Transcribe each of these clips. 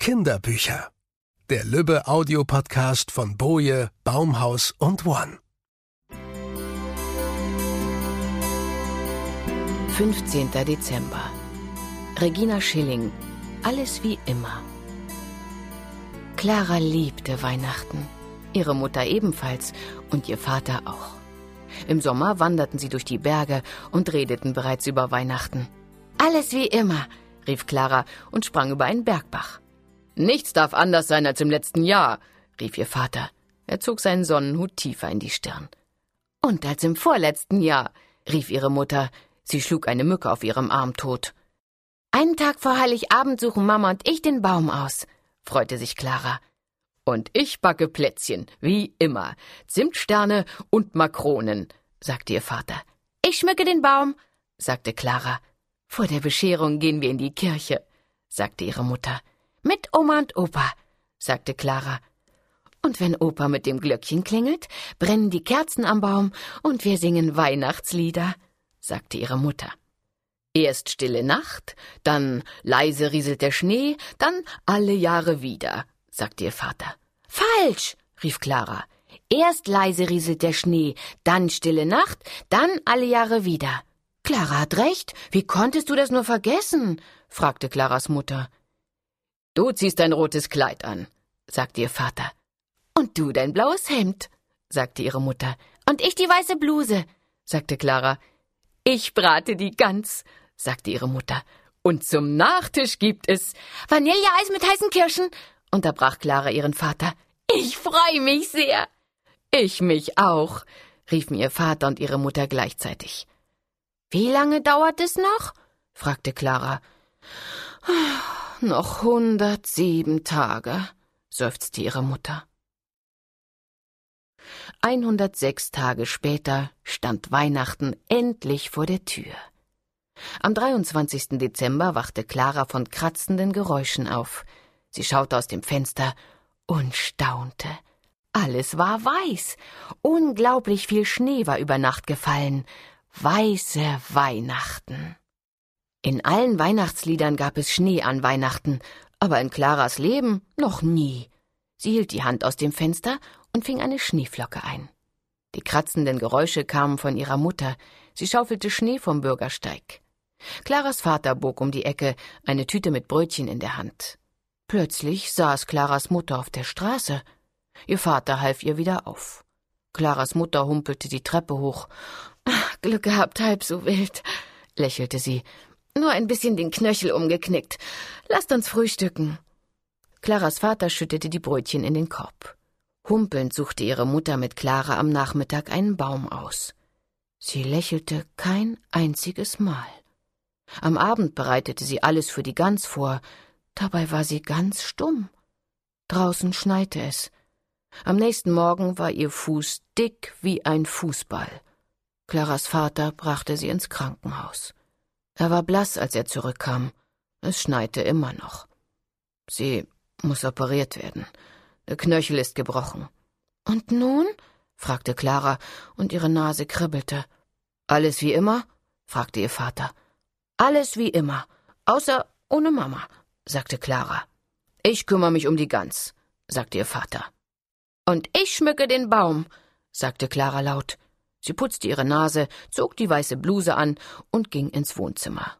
Kinderbücher. Der Lübbe-Audio-Podcast von Boje, Baumhaus und One. 15. Dezember. Regina Schilling. Alles wie immer. Clara liebte Weihnachten. Ihre Mutter ebenfalls und ihr Vater auch. Im Sommer wanderten sie durch die Berge und redeten bereits über Weihnachten. Alles wie immer, rief Clara und sprang über einen Bergbach. Nichts darf anders sein als im letzten Jahr, rief ihr Vater. Er zog seinen Sonnenhut tiefer in die Stirn. Und als im vorletzten Jahr, rief ihre Mutter. Sie schlug eine Mücke auf ihrem Arm tot. Einen Tag vor Heiligabend suchen Mama und ich den Baum aus, freute sich Clara. Und ich backe Plätzchen, wie immer. Zimtsterne und Makronen, sagte ihr Vater. Ich schmücke den Baum, sagte Clara. Vor der Bescherung gehen wir in die Kirche, sagte ihre Mutter. Mit Oma und Opa, sagte Clara. Und wenn Opa mit dem Glöckchen klingelt, brennen die Kerzen am Baum und wir singen Weihnachtslieder, sagte ihre Mutter. Erst stille Nacht, dann leise rieselt der Schnee, dann alle Jahre wieder, sagte ihr Vater. Falsch, rief Clara. Erst leise rieselt der Schnee, dann stille Nacht, dann alle Jahre wieder. Clara hat recht. Wie konntest du das nur vergessen? Fragte Claras Mutter. Du ziehst dein rotes Kleid an, sagte ihr Vater. Und du dein blaues Hemd, sagte ihre Mutter. Und ich die weiße Bluse, sagte Clara. Ich brate die Gans, sagte ihre Mutter. Und zum Nachtisch gibt es Vanilleeis mit heißen Kirschen, unterbrach Clara ihren Vater. Ich freue mich sehr. Ich mich auch, riefen ihr Vater und ihre Mutter gleichzeitig. Wie lange dauert es noch? fragte Clara. Noch 107 Tage, seufzte ihre Mutter. 106 Tage später stand Weihnachten endlich vor der Tür. Am 23. Dezember wachte Clara von kratzenden Geräuschen auf. Sie schaute aus dem Fenster und staunte. Alles war weiß. Unglaublich viel Schnee war über Nacht gefallen. Weiße Weihnachten. In allen Weihnachtsliedern gab es Schnee an Weihnachten, aber in Claras Leben noch nie. Sie hielt die Hand aus dem Fenster und fing eine Schneeflocke ein. Die kratzenden Geräusche kamen von ihrer Mutter. Sie schaufelte Schnee vom Bürgersteig. Claras Vater bog um die Ecke, eine Tüte mit Brötchen in der Hand. Plötzlich saß Claras Mutter auf der Straße. Ihr Vater half ihr wieder auf. Claras Mutter humpelte die Treppe hoch. »Glück gehabt, halb so wild«, lächelte sie. »Nur ein bisschen den Knöchel umgeknickt. Lasst uns frühstücken.« Claras Vater schüttete die Brötchen in den Korb. Humpelnd suchte ihre Mutter mit Clara am Nachmittag einen Baum aus. Sie lächelte kein einziges Mal. Am Abend bereitete sie alles für die Gans vor. Dabei war sie ganz stumm. Draußen schneite es. Am nächsten Morgen war ihr Fuß dick wie ein Fußball. Claras Vater brachte sie ins Krankenhaus. Er war blass, als er zurückkam. Es schneite immer noch. Sie muss operiert werden. Der Knöchel ist gebrochen. »Und nun?« fragte Clara, und ihre Nase kribbelte. »Alles wie immer?« fragte ihr Vater. »Alles wie immer, außer ohne Mama«, sagte Clara. »Ich kümmere mich um die Gans«, sagte ihr Vater. »Und ich schmücke den Baum«, sagte Clara laut. Sie putzte ihre Nase, zog die weiße Bluse an und ging ins Wohnzimmer.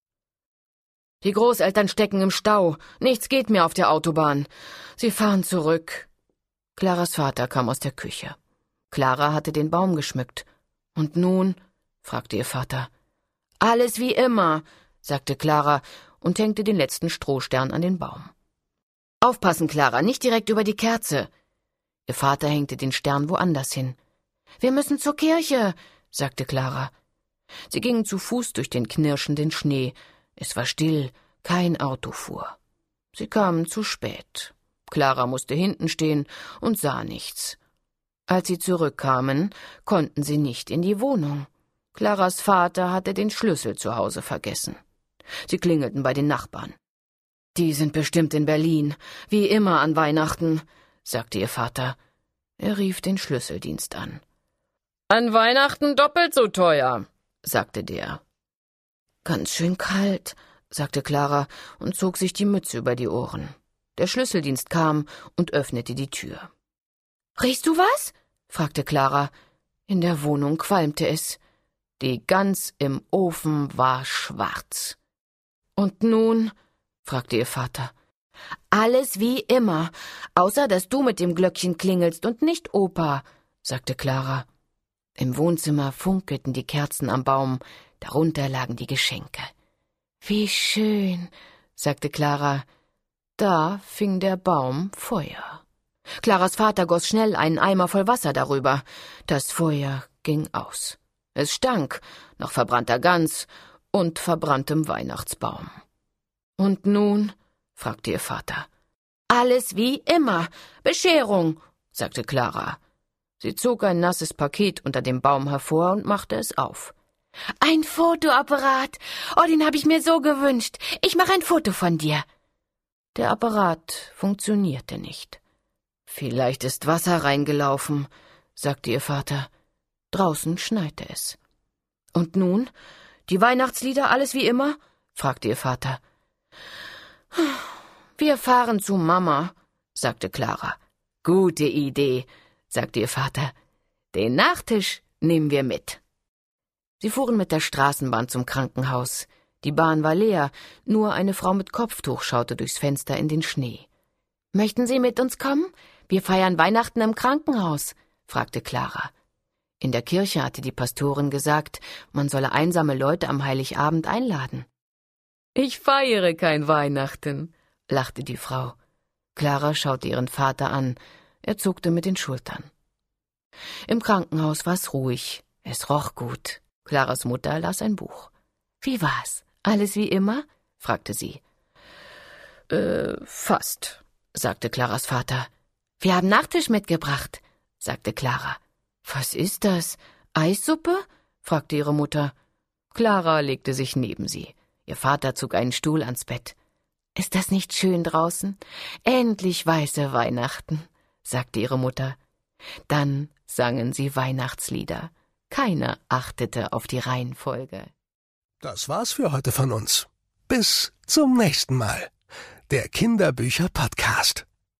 »Die Großeltern stecken im Stau. Nichts geht mehr auf der Autobahn. Sie fahren zurück.« Claras Vater kam aus der Küche. Clara hatte den Baum geschmückt. »Und nun?« fragte ihr Vater. »Alles wie immer«, sagte Clara und hängte den letzten Strohstern an den Baum. »Aufpassen, Clara, nicht direkt über die Kerze.« Ihr Vater hängte den Stern woanders hin. »Wir müssen zur Kirche«, sagte Clara. Sie gingen zu Fuß durch den knirschenden Schnee. Es war still, kein Auto fuhr. Sie kamen zu spät. Clara musste hinten stehen und sah nichts. Als sie zurückkamen, konnten sie nicht in die Wohnung. Claras Vater hatte den Schlüssel zu Hause vergessen. Sie klingelten bei den Nachbarn. »Die sind bestimmt in Berlin, wie immer an Weihnachten«, sagte ihr Vater. Er rief den Schlüsseldienst an. »An Weihnachten doppelt so teuer«, sagte der. »Ganz schön kalt«, sagte Clara und zog sich die Mütze über die Ohren. Der Schlüsseldienst kam und öffnete die Tür. »Riechst du was?« fragte Klara. In der Wohnung qualmte es. Die Gans im Ofen war schwarz. »Und nun?« fragte ihr Vater. »Alles wie immer, außer dass du mit dem Glöckchen klingelst und nicht Opa«, sagte Klara. Im Wohnzimmer funkelten die Kerzen am Baum, darunter lagen die Geschenke. »Wie schön«, sagte Klara. Da fing der Baum Feuer. Klaras Vater goss schnell einen Eimer voll Wasser darüber. Das Feuer ging aus. Es stank nach verbrannter Gans und verbranntem Weihnachtsbaum. »Und nun?« fragte ihr Vater. »Alles wie immer. Bescherung«, sagte Klara. Sie zog ein nasses Paket unter dem Baum hervor und machte es auf. »Ein Fotoapparat! Oh, den habe ich mir so gewünscht. Ich mache ein Foto von dir.« Der Apparat funktionierte nicht. »Vielleicht ist Wasser reingelaufen«, sagte ihr Vater. Draußen schneite es. »Und nun? Die Weihnachtslieder alles wie immer?« fragte ihr Vater. »Wir fahren zu Mama«, sagte Klara. »Gute Idee«, sagte ihr Vater. »Den Nachtisch nehmen wir mit.« Sie fuhren mit der Straßenbahn zum Krankenhaus. Die Bahn war leer, nur eine Frau mit Kopftuch schaute durchs Fenster in den Schnee. »Möchten Sie mit uns kommen? Wir feiern Weihnachten im Krankenhaus«, fragte Klara. In der Kirche hatte die Pastorin gesagt, man solle einsame Leute am Heiligabend einladen. »Ich feiere kein Weihnachten«, lachte die Frau. Klara schaute ihren Vater an. Er zuckte mit den Schultern. Im Krankenhaus war es ruhig. Es roch gut. Klaras Mutter las ein Buch. »Wie war's? Alles wie immer?« fragte sie. Fast«, sagte Klaras Vater. »Wir haben Nachtisch mitgebracht«, sagte Klara. »Was ist das? Eissuppe?« fragte ihre Mutter. Klara legte sich neben sie. Ihr Vater zog einen Stuhl ans Bett. »Ist das nicht schön draußen? Endlich weiße Weihnachten«, sagte ihre Mutter. Dann sangen sie Weihnachtslieder. Keiner achtete auf die Reihenfolge. Das war's für heute von uns. Bis zum nächsten Mal. Der Kinderbücher-Podcast.